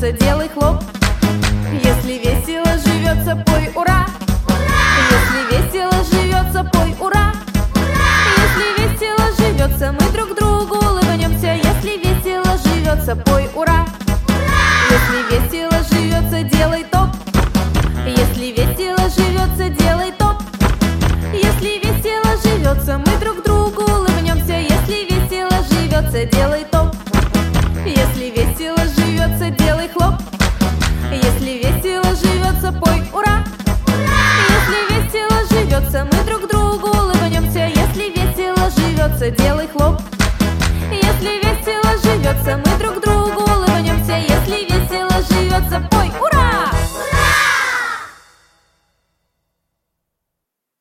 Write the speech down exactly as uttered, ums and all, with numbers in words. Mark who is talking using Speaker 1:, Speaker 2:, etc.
Speaker 1: живется, делай хлоп. Если весело живется, пой ура! Если весело живется, пой ура! Если весело живется, мы друг другу улыбнемся. Если весело живется, пой ура! Если весело живется, делай топ. Если весело живется, делай топ. Если весело живется, мы друг другу улыбнемся. Если весело живется, делай топ. Если весело живется, делай хлоп. Если весело живется, пой ура! Если весело живется, мы друг другу улыбнемся. Если весело живется, делай хлоп. Если весело живется, мы